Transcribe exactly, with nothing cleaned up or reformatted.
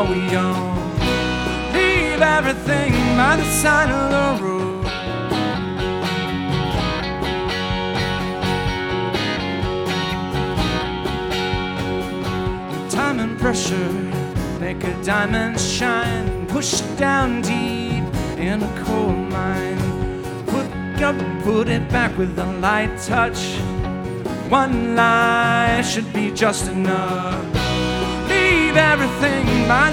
while we're young. Leave everything by the side of the road. Time and pressure make a diamond shine, pushed down deep in a coal mine. Put up, put it back with a light touch. One lie should be just enough. Leave everything by